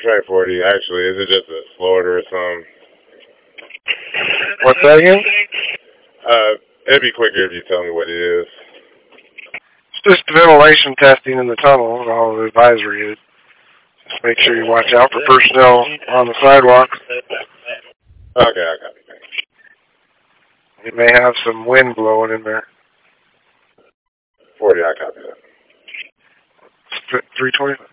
Track 40, actually. Is it just a Florida or something? What's that again? It'd be quicker if you tell me what it is. It's just ventilation testing in the tunnel, all the advisory is. Just make sure you watch out for personnel on the sidewalks. Okay, I got it. It may have some wind blowing in there. 40, I copy that. 320?